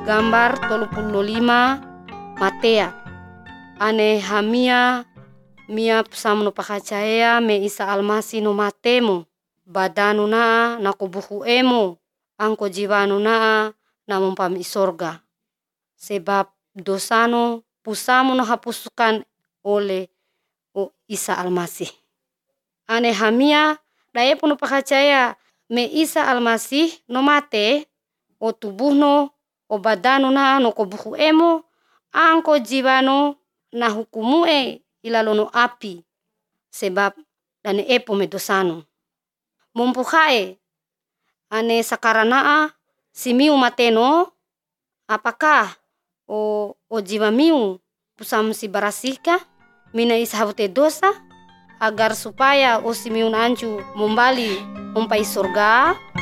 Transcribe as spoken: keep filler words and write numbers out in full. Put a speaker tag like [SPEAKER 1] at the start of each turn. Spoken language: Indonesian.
[SPEAKER 1] Gambar tolu puluh lima Matea. Ane hamia mia pusamu no pakacaya me Isa Almasih no matemu. Badanu naa na kubuhu emu. Angko jiwanu naa na mumpami sorga. Sebab dosano pusamu no hapuskan oleh o Isa Almasih. Ane hamia daepu no pakacaya me Isa Almasih no mate o tubuh no o badanu na no kubuhu emu. Angko jiwanu na hukumue ilalono api. Sebab dane epo me dosanu. Mumpuhae ane sakaranaa si miu mateno. Apakah o, o jiwa miu pusamu si barasihkah mina Isa habute dosa agar supaya o si miu nanju membali umpai surga?